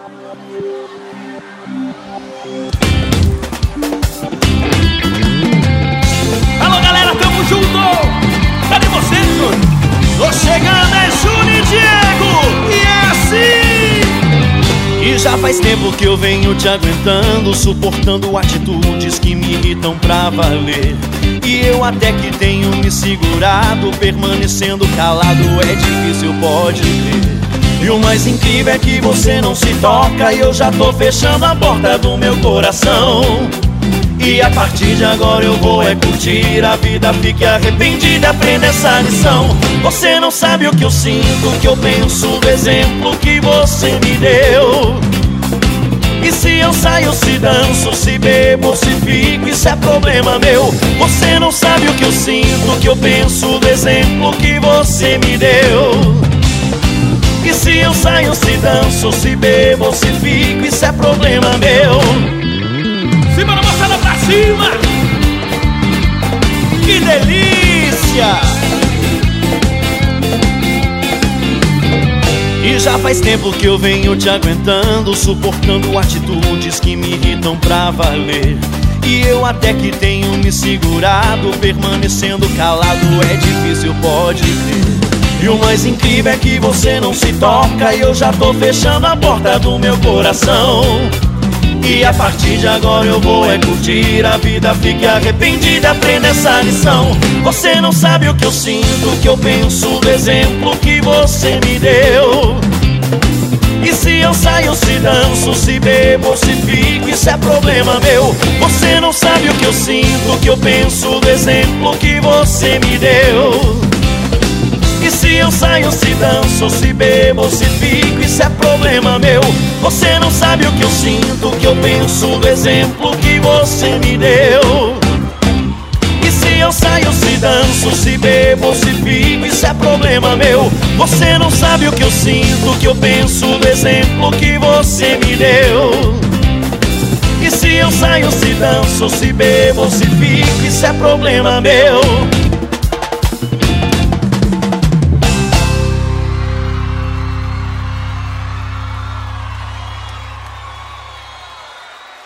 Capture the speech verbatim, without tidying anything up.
Alô galera, tamo junto! Cadê vocês, Júnior? Tô chegando, é Júnior e Diego! E é assim! E já faz tempo que eu venho te aguentando, suportando atitudes que me irritam pra valer. E eu até que tenho me segurado, permanecendo calado é difícil, pode crer. E o mais incrível é que você não se toca e eu já tô fechando a porta do meu coração. E a partir de agora eu vou é curtir a vida, fique arrependida, aprenda essa lição. Você não sabe o que eu sinto, o que eu penso, do exemplo que você me deu. E se eu saio, se danço, se bebo, se fico, isso é problema meu. Você não sabe o que eu sinto, o que eu penso, do exemplo que você me deu. E se eu saio, se danço, se bebo, se fico, isso é problema meu. Simbora, moçada, pra cima! Que delícia! E já faz tempo que eu venho te aguentando, suportando atitudes que me irritam pra valer. E eu até que tenho me segurado, permanecendo calado é difícil, pode crer. E o mais incrível é que você não se toca e eu já tô fechando a porta do meu coração. E a partir de agora eu vou é curtir a vida, fique arrependida, aprenda essa lição. Você não sabe o que eu sinto, o que eu penso, do exemplo que você me deu. E se eu saio, se danço, se bebo, se fico, isso é problema meu. Você não sabe o que eu sinto, o que eu penso, do exemplo que você me deu. E se eu saio, se danço, se bebo, se fico, isso é problema meu. Você não sabe o que eu sinto, o que eu penso, do exemplo que você me deu. E se eu saio, se danço, se bebo, se fico, isso é problema meu. Você não sabe o que eu sinto, o que eu penso, do exemplo que você me deu. E se eu saio, se danço, se bebo, se fico, isso é problema meu.